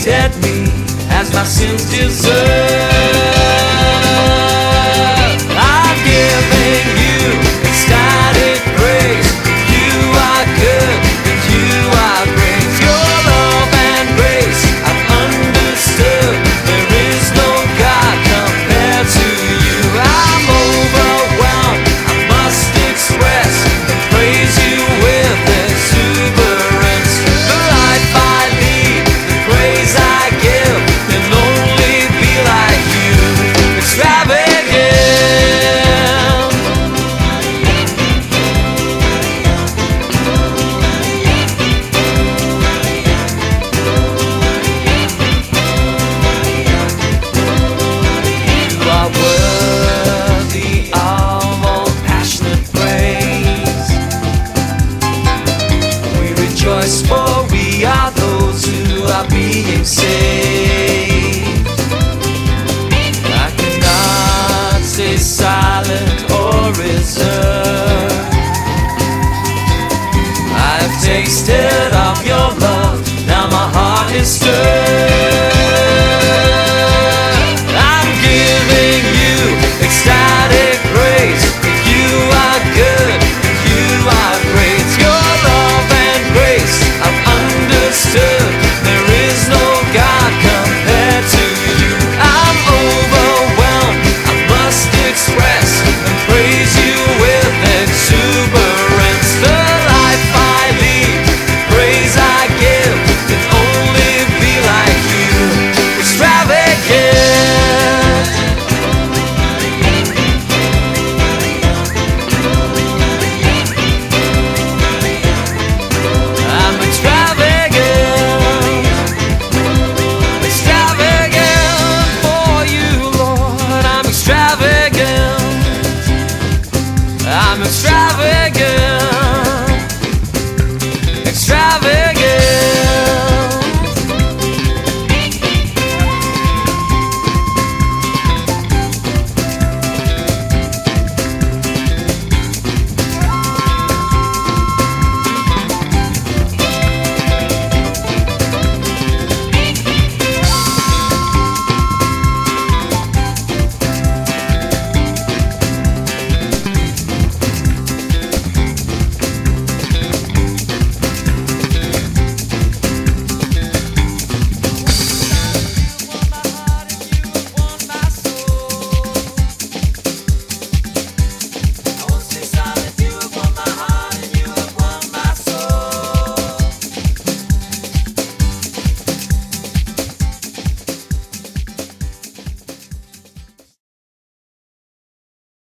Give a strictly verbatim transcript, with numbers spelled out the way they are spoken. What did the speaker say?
treated me as my sins deserve. I've given you ecstatic praise. You are good and you are great. Your love and grace I've understood. There is no God compared to you. I'm overwhelmed, I must express and praise you with exuberance. The life I lead, the praise I give can only be like you, extravagant. You are worthy of all passionate praise. We rejoice, for we are those who are being saved.